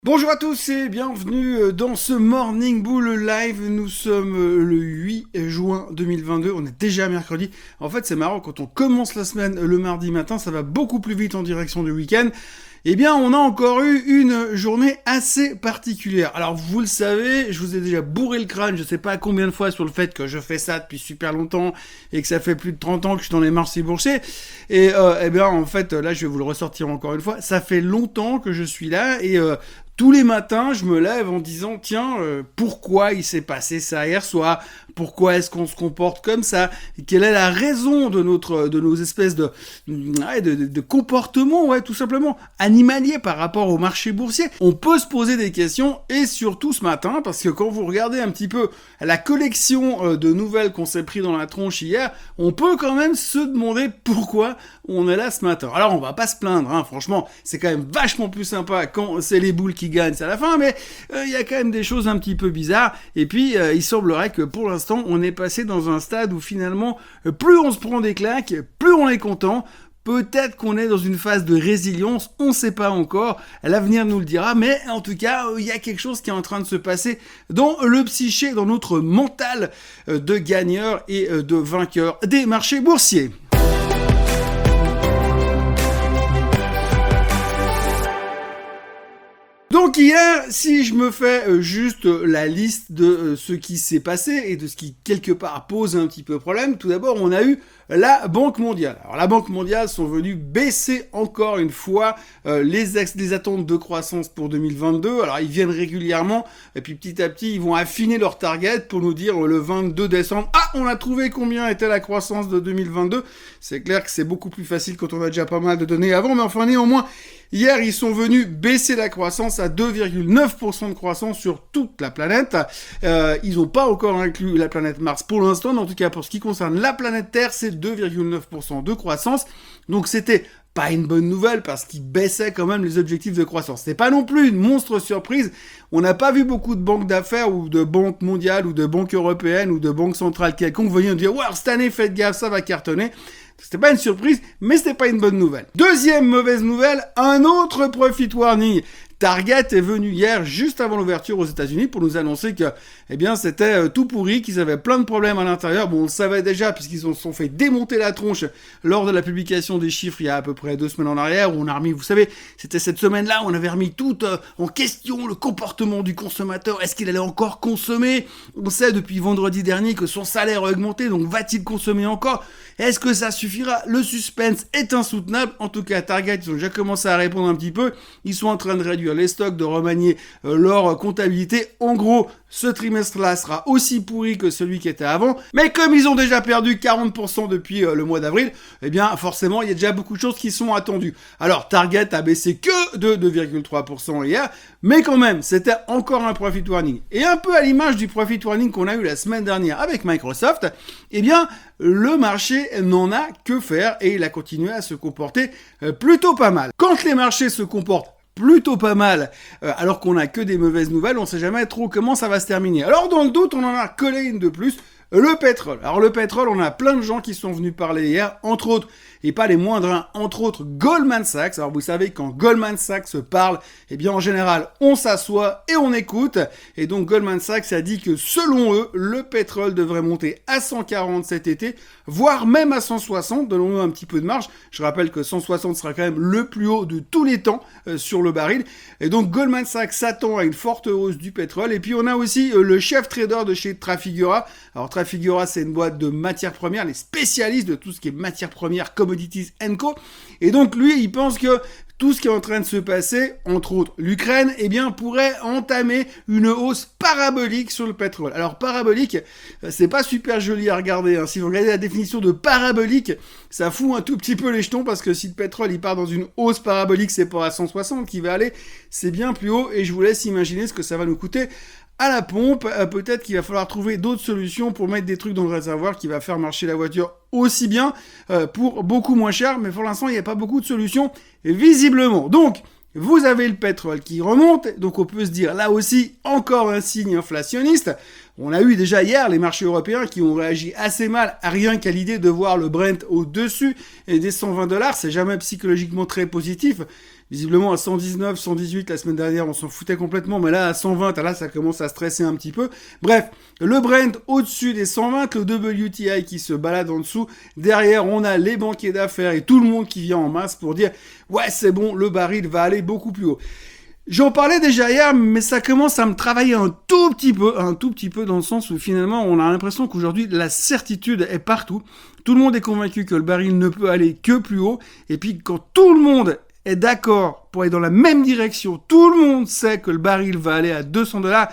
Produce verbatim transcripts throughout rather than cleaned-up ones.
Bonjour à tous et bienvenue dans ce Morning Bull Live. Nous sommes le huit juin deux mille vingt-deux, on est déjà mercredi. En fait, c'est marrant, quand on commence la semaine le mardi matin, ça va beaucoup plus vite en direction du week-end. Eh bien, on a encore eu une journée assez particulière. Alors, vous le savez, je vous ai déjà bourré le crâne, je sais pas combien de fois, sur le fait que je fais ça depuis super longtemps et que ça fait plus de trente ans que je suis dans les marchés boursiers. Et euh, eh bien, en fait, là, je vais vous le ressortir encore une fois. Ça fait longtemps que je suis là et euh, tous les matins, je me lève en disant, tiens, euh, pourquoi il s'est passé ça hier soir? Pourquoi est-ce qu'on se comporte comme ça? Quelle est la raison de notre, de nos espèces de, ouais, de, de, de comportements, ouais, tout simplement animaliers par rapport au marché boursier? On peut se poser des questions, et surtout ce matin, parce que quand vous regardez un petit peu la collection euh, de nouvelles qu'on s'est pris dans la tronche hier, on peut quand même se demander pourquoi on est là ce matin. Alors on va pas se plaindre, hein, franchement, c'est quand même vachement plus sympa quand c'est les boules qui gagnent, c'est à la fin, mais il euh, y a quand même des choses un petit peu bizarres, et puis euh, il semblerait que pour l'instant, on est passé dans un stade où finalement, euh, plus on se prend des claques, plus on est content. Peut-être qu'on est dans une phase de résilience, on ne sait pas encore, l'avenir nous le dira, mais en tout cas, il y a quelque chose qui est en train de se passer dans le psyché, dans notre mental de gagneur et de vainqueur des marchés boursiers. Donc hier, si je me fais euh, juste euh, la liste de euh, ce qui s'est passé et de ce qui quelque part pose un petit peu problème, tout d'abord on a eu la Banque mondiale. Alors la Banque mondiale sont venus baisser encore une fois euh, les, ex- les attentes de croissance pour deux mille vingt-deux. Alors ils viennent régulièrement et puis petit à petit ils vont affiner leur target pour nous dire euh, le vingt-deux décembre, ah on a trouvé combien était la croissance de deux mille vingt-deux. C'est clair que c'est beaucoup plus facile quand on a déjà pas mal de données avant, mais enfin néanmoins, hier ils sont venus baisser la croissance à deux virgule neuf pour cent de croissance sur toute la planète. Euh, ils n'ont pas encore inclus la planète Mars pour l'instant, mais en tout cas pour ce qui concerne la planète Terre, c'est deux virgule neuf pour cent de croissance. Donc c'était pas une bonne nouvelle parce qu'ils baissaient quand même les objectifs de croissance. C'est pas non plus une monstre surprise. On n'a pas vu beaucoup de banques d'affaires ou de banques mondiales ou de banques européennes ou de banques centrales quelconques venir nous dire « Ouais, cette année, faites gaffe, ça va cartonner ». C'était pas une surprise, mais c'était pas une bonne nouvelle. Deuxième mauvaise nouvelle, un autre profit warning. Target est venu hier, juste avant l'ouverture aux États-Unis, pour nous annoncer que, eh bien, c'était euh, tout pourri, qu'ils avaient plein de problèmes à l'intérieur. Bon, on le savait déjà, puisqu'ils se sont fait démonter la tronche lors de la publication des chiffres il y a à peu près deux semaines en arrière, où on a remis, vous savez, c'était cette semaine-là où on avait remis tout euh, en question le comportement du consommateur. Est-ce qu'il allait encore consommer? On sait depuis vendredi dernier que son salaire a augmenté, donc va-t-il consommer encore? Est-ce que ça suffira? Le suspense est insoutenable. En tout cas, Target, ils ont déjà commencé à répondre un petit peu. Ils sont en train de réduire les stocks, de remanier euh, leur comptabilité. En gros, ce trimestre-là sera aussi pourri que celui qui était avant. Mais comme ils ont déjà perdu quarante pour cent depuis euh, le mois d'avril, eh bien, forcément, il y a déjà beaucoup de choses qui sont attendues. Alors, Target a baissé que de deux virgule trois pour cent hier, mais quand même, c'était encore un profit warning. Et un peu à l'image du profit warning qu'on a eu la semaine dernière avec Microsoft, eh bien, le marché n'en a que faire et il a continué à se comporter euh, plutôt pas mal. Quand les marchés se comportent plutôt pas mal, euh, alors qu'on a que des mauvaises nouvelles, on sait jamais trop comment ça va se terminer. Alors dans le doute, on en a collé une de plus, le pétrole. Alors le pétrole, on a plein de gens qui sont venus parler hier, entre autres, et pas les moindres, hein, entre autres Goldman Sachs. Alors vous savez, quand Goldman Sachs parle, eh bien en général, on s'assoit et on écoute. Et donc Goldman Sachs a dit que selon eux, le pétrole devrait monter à cent quarante cet été, voire même à cent soixante, donnons-nous un petit peu de marge. Je rappelle que cent soixante sera quand même le plus haut de tous les temps euh, sur le baril. Et donc Goldman Sachs s'attend à une forte hausse du pétrole. Et puis on a aussi euh, le chef trader de chez Trafigura. Alors Trafigura, c'est une boîte de matières premières, les spécialistes de tout ce qui est matières premières, Commodities and Co. Et donc lui, il pense que tout ce qui est en train de se passer, entre autres l'Ukraine, eh bien pourrait entamer une hausse parabolique sur le pétrole. Alors parabolique, c'est pas super joli à regarder, hein. Si vous regardez la définition de parabolique, ça fout un tout petit peu les jetons, parce que si le pétrole il part dans une hausse parabolique, c'est pas à cent soixante qu'il va aller, c'est bien plus haut, et je vous laisse imaginer ce que ça va nous coûter à la pompe. Euh, peut-être qu'il va falloir trouver d'autres solutions pour mettre des trucs dans le réservoir qui va faire marcher la voiture aussi bien euh, pour beaucoup moins cher, mais pour l'instant il n'y a pas beaucoup de solutions visiblement. Donc vous avez le pétrole qui remonte, donc on peut se dire là aussi encore un signe inflationniste. On a eu déjà hier les marchés européens qui ont réagi assez mal à rien qu'à l'idée de voir le Brent au-dessus et des cent vingt dollars, c'est jamais psychologiquement très positif. Visiblement à cent dix-neuf, cent dix-huit la semaine dernière, on s'en foutait complètement, mais là à cent vingt, là ça commence à stresser un petit peu. Bref, le Brent au-dessus des cent vingt, le W T I qui se balade en dessous. Derrière, on a les banquiers d'affaires et tout le monde qui vient en masse pour dire « Ouais, c'est bon, le baril va aller beaucoup plus haut ». J'en parlais déjà hier, mais ça commence à me travailler un tout petit peu, un tout petit peu dans le sens où finalement on a l'impression qu'aujourd'hui la certitude est partout. Tout le monde est convaincu que le baril ne peut aller que plus haut, et puis quand tout le monde est d'accord pour aller dans la même direction, tout le monde sait que le baril va aller à deux cents dollars,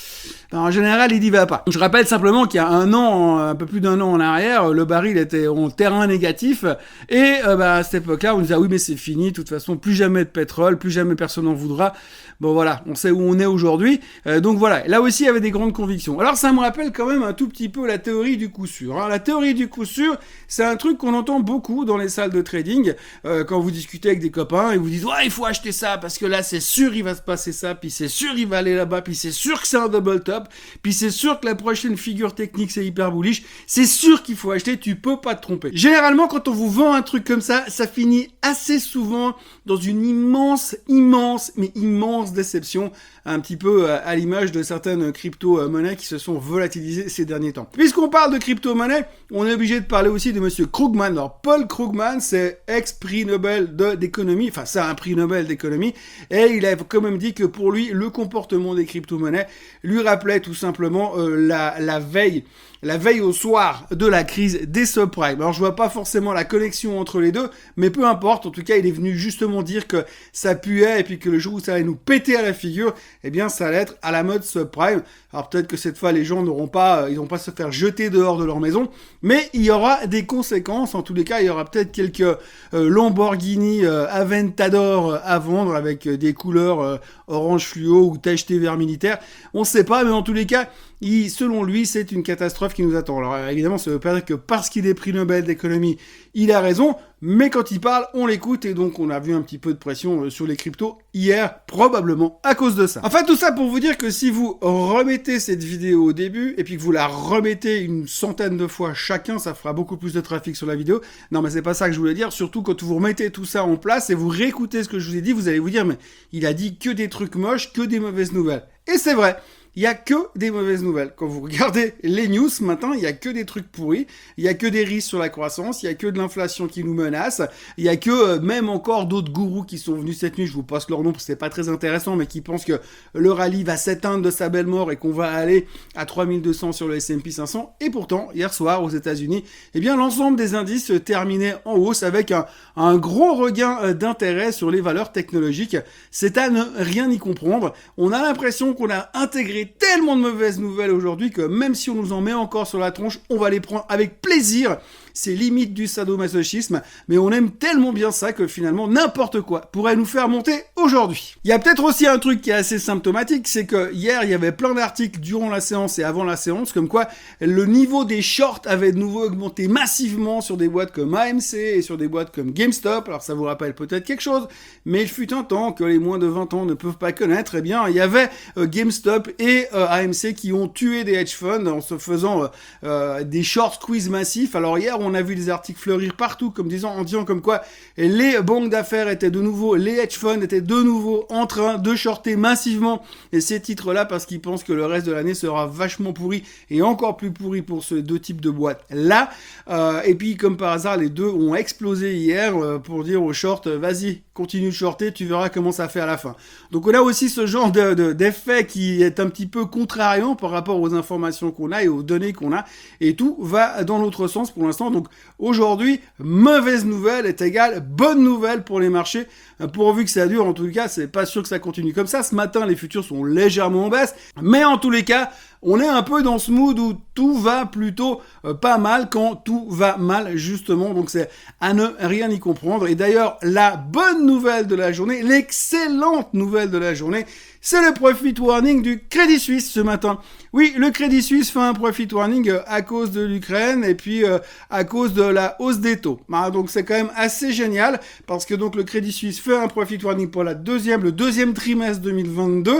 en général, il n'y va pas. Je rappelle simplement qu'il y a un an, un peu plus d'un an en arrière, le baril était en terrain négatif, et euh, bah, à cette époque-là, on disait ah oui mais c'est fini, de toute façon plus jamais de pétrole, plus jamais personne n'en voudra. Bon voilà, on sait où on est aujourd'hui, euh, donc voilà, là aussi il y avait des grandes convictions. Alors ça me rappelle quand même un tout petit peu la théorie du coup sûr. Hein. La théorie du coup sûr, c'est un truc qu'on entend beaucoup dans les salles de trading, euh, quand vous discutez avec des copains, et vous dites ouais il faut acheter ça, parce que là c'est sûr il va se passer ça, puis c'est sûr il va aller là-bas, puis c'est sûr que c'est un double top, puis c'est sûr que la prochaine figure technique c'est hyper bullish, c'est sûr qu'il faut acheter, tu peux pas te tromper. Généralement quand on vous vend un truc comme ça, ça finit assez souvent dans une immense, immense, mais immense déception, un petit peu à l'image de certaines crypto-monnaies qui se sont volatilisées ces derniers temps. Puisqu'on parle de crypto-monnaies, on est obligé de parler aussi de monsieur Krugman. Alors Paul Krugman, c'est ex-prix Nobel de, d'économie, enfin c'est un prix Nobel d'économie, et il a quand même dit que pour lui, le comportement des crypto-monnaies lui rappelait tout simplement euh, la, la veille la veille au soir de la crise des subprimes. Alors je vois pas forcément la connexion entre les deux, mais peu importe, en tout cas il est venu justement dire que ça puait et puis que le jour où ça allait nous péter à la figure, eh bien ça allait être à la mode subprime. Alors peut-être que cette fois les gens n'auront pas, ils vont pas se faire jeter dehors de leur maison, mais il y aura des conséquences. En tous les cas, il y aura peut-être quelques euh, Lamborghini euh, Aventador euh, à vendre avec euh, des couleurs euh, orange fluo ou tacheté vert militaire. On sait pas, mais en tous les cas, il, selon lui, c'est une catastrophe qui nous attend. Alors évidemment, ça veut pas dire que parce qu'il est prix Nobel d'économie, il a raison, mais quand il parle, on l'écoute, et donc on a vu un petit peu de pression sur les cryptos hier, probablement à cause de ça. Enfin, tout ça pour vous dire que si vous remettez cette vidéo au début, et puis que vous la remettez une centaine de fois chacun, ça fera beaucoup plus de trafic sur la vidéo. Non, mais c'est pas ça que je voulais dire, surtout quand vous remettez tout ça en place, et vous réécoutez ce que je vous ai dit, vous allez vous dire, mais il a dit que des trucs moches, que des mauvaises nouvelles. Et c'est vrai. Il y a que des mauvaises nouvelles. Quand vous regardez les news ce matin, il y a que des trucs pourris, il y a que des risques sur la croissance, il y a que de l'inflation qui nous menace, il y a que euh, même encore d'autres gourous qui sont venus cette nuit, je vous passe leur nom parce que c'est pas très intéressant, mais qui pensent que le rallye va s'éteindre de sa belle mort et qu'on va aller à trois mille deux cents sur le S and P cinq cents. Et pourtant, hier soir aux États-Unis, eh bien l'ensemble des indices terminaient en hausse avec un, un gros regain d'intérêt sur les valeurs technologiques. C'est à ne rien y comprendre. On a l'impression qu'on a intégré tellement de mauvaises nouvelles aujourd'hui que même si on nous en met encore sur la tronche, on va les prendre avec plaisir. C'est limite du sadomasochisme, mais on aime tellement bien ça que finalement n'importe quoi pourrait nous faire monter aujourd'hui. Il y a peut-être aussi un truc qui est assez symptomatique, c'est que hier il y avait plein d'articles durant la séance et avant la séance, comme quoi le niveau des shorts avait de nouveau augmenté massivement sur des boîtes comme A M C et sur des boîtes comme GameStop. Alors ça vous rappelle peut-être quelque chose, mais il fut un temps que les moins de vingt ans ne peuvent pas connaître. Eh bien, il y avait euh, GameStop et euh, A M C qui ont tué des hedge funds en se faisant euh, euh, des short squeeze massifs. Alors hier, on a vu des articles fleurir partout, comme disant, en disant comme quoi les banques d'affaires étaient de nouveau, les hedge funds étaient de nouveau en train de shorter massivement et ces titres-là parce qu'ils pensent que le reste de l'année sera vachement pourri et encore plus pourri pour ces deux types de boîtes-là. Euh, et puis, comme par hasard, les deux ont explosé hier euh, pour dire aux shorts, euh, vas-y, continue de shorter, tu verras comment ça fait à la fin. Donc on a aussi ce genre de, de, d'effet qui est un petit peu contrariant par rapport aux informations qu'on a et aux données qu'on a, et tout va dans l'autre sens pour l'instant. Donc aujourd'hui, mauvaise nouvelle est égale bonne nouvelle pour les marchés, pourvu que ça dure. En tout cas, c'est pas sûr que ça continue comme ça. Ce matin, les futurs sont légèrement en baisse, mais en tous les cas, on est un peu dans ce mood où tout va plutôt euh, pas mal quand tout va mal, justement. Donc c'est à ne rien y comprendre. Et d'ailleurs, la bonne nouvelle de la journée, l'excellente nouvelle de la journée, c'est le profit warning du Crédit Suisse ce matin. Oui, le Crédit Suisse fait un profit warning à cause de l'Ukraine et puis euh, à cause de la hausse des taux. Ah, donc c'est quand même assez génial parce que donc le Crédit Suisse fait un profit warning pour la deuxième, le deuxième trimestre deux mille vingt-deux.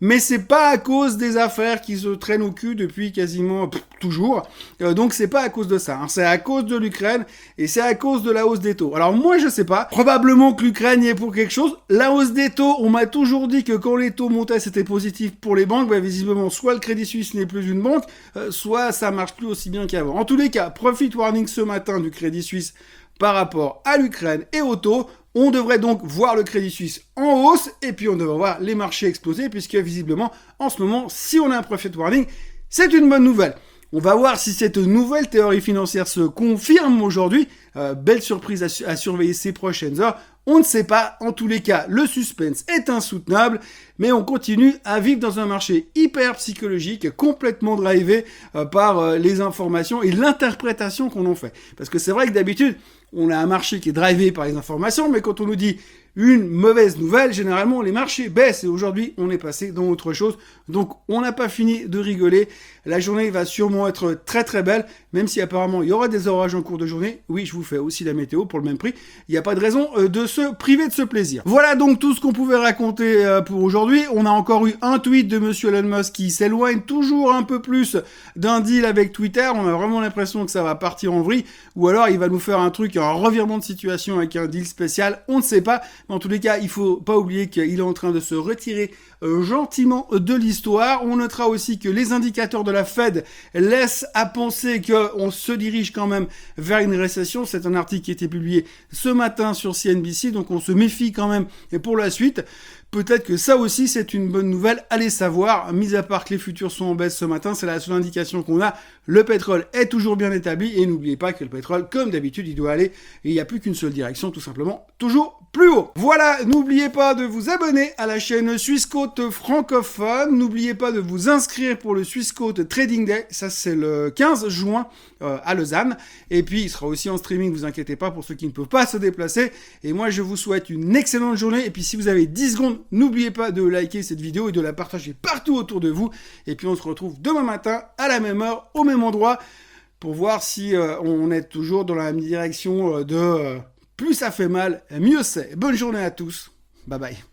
mais c'est pas à cause des affaires qui se traînent au cul depuis quasiment pff, toujours. Euh, donc c'est pas à cause de ça, hein. C'est à cause de l'Ukraine et c'est à cause de la hausse des taux. Alors moi je sais pas, probablement que l'Ukraine y est pour quelque chose. La hausse des taux, on m'a toujours dit que quand les taux montaient c'était positif pour les banques. Bah, visiblement soit le Crédit Suisse n'est plus une banque, euh, soit ça marche plus aussi bien qu'avant. En tous les cas, profit warning ce matin du Crédit Suisse par rapport à l'Ukraine et aux taux. On devrait donc voir le Crédit Suisse en hausse et puis on devrait voir les marchés exploser puisque visiblement en ce moment, si on a un profit warning, c'est une bonne nouvelle. On va voir si cette nouvelle théorie financière se confirme aujourd'hui. Euh, belle surprise à, su- à surveiller ces prochaines heures. On ne sait pas. En tous les cas, le suspense est insoutenable, mais on continue à vivre dans un marché hyper psychologique, complètement drivé euh, par euh, les informations et l'interprétation qu'on en fait. Parce que c'est vrai que d'habitude, on a un marché qui est drivé par les informations, mais quand on nous dit une mauvaise nouvelle, généralement les marchés baissent et aujourd'hui on est passé dans autre chose. Donc on n'a pas fini de rigoler. La journée va sûrement être très très belle, même si apparemment il y aura des orages en cours de journée. Oui, je vous fais aussi la météo pour le même prix. Il n'y a pas de raison euh, de se priver de ce plaisir. Voilà donc tout ce qu'on pouvait raconter euh, pour aujourd'hui. On a encore eu un tweet de Monsieur Elon Musk qui s'éloigne toujours un peu plus d'un deal avec Twitter. On a vraiment l'impression que ça va partir en vrille, ou alors il va nous faire un truc, un revirement de situation avec un deal spécial. On ne sait pas. En tous les cas, il faut pas oublier qu'il est en train de se retirer euh, gentiment de l'histoire. On notera aussi que les indicateurs de la Fed laissent à penser qu'on se dirige quand même vers une récession. C'est un article qui a été publié ce matin sur C N B C, donc on se méfie quand même pour la suite. Peut-être que ça aussi, c'est une bonne nouvelle. Allez savoir, mis à part que les futurs sont en baisse ce matin, c'est la seule indication qu'on a. Le pétrole est toujours bien établi et n'oubliez pas que le pétrole, comme d'habitude, il doit aller et il n'y a plus qu'une seule direction, tout simplement, toujours plus haut. Voilà, n'oubliez pas de vous abonner à la chaîne Swissquote francophone. N'oubliez pas de vous inscrire pour le Swissquote Trading Day. Ça, c'est le quinze juin euh, à Lausanne. Et puis, il sera aussi en streaming, vous inquiétez pas, pour ceux qui ne peuvent pas se déplacer. Et moi, je vous souhaite une excellente journée. Et puis, si vous avez dix secondes, n'oubliez pas de liker cette vidéo et de la partager partout autour de vous. Et puis on se retrouve demain matin à la même heure, au même endroit, pour voir si euh, on est toujours dans la même direction euh, de euh, plus ça fait mal, mieux c'est. Bonne journée à tous. Bye bye.